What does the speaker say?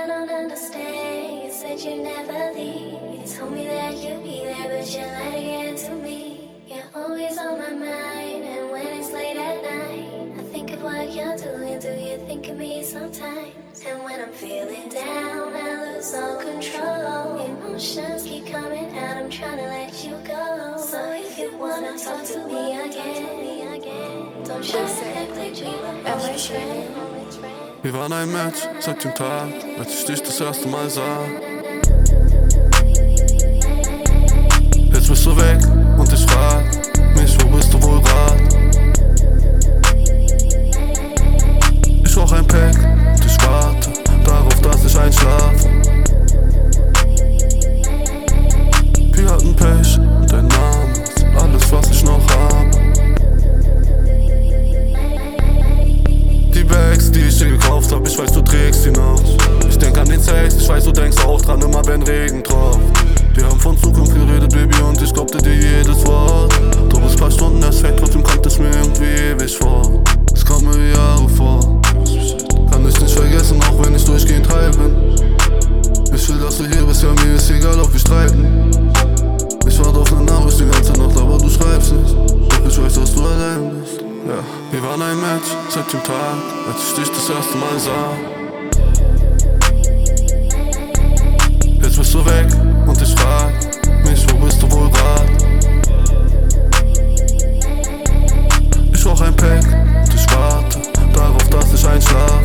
I don't understand. You said you'd never leave. You told me that you'd be there, but you're lying to me. You're always on my mind, and when it's late at night, I think of what you're doing. Do you think of me sometimes? And when I'm feeling down, I lose all control. Emotions keep coming out, I'm trying to let you go. So if you wanna talk to me again, don't just act like we were always friends. Wir waren ein Match seit dem Tag, als ich dich das erste Mal sah. Jetzt bist du weg und ich frag mich, wo bist du wohl grad? Ich rauch ein Pack und ich warte darauf, dass ich einschlafe. Wir hatten Pech und dein Name ist alles, was ich noch hab. Die Bags, die ich dir gekauft hab, ich weiß, du trägst sie noch. Ich denk an den Sex, ich weiß, du denkst auch dran, immer wenn Regen tropft. Wir haben von Zukunft geredet, Baby, und ich glaubte dir jedes Wort. Du bist paar Stunden erst weg, trotzdem kommt es mir irgendwie ewig vor. Es kommt mir wie Jahre vor. Kann ich nicht vergessen, auch wenn ich durchgehend heil bin. Ich will, dass du hier bist, ja, mir ist egal, ob wir streiten. Ich warte auf eine Nachricht die ganze Nacht, aber du schreibst nicht. Doch ich weiß, dass du allein bist. Ja. Wir waren ein Match seit dem Tag, als ich dich das erste Mal sah. Jetzt bist du weg und ich frag mich, wo bist du wohl grad? Ich rauch ein Pack und ich warte darauf, dass ich einschlaf.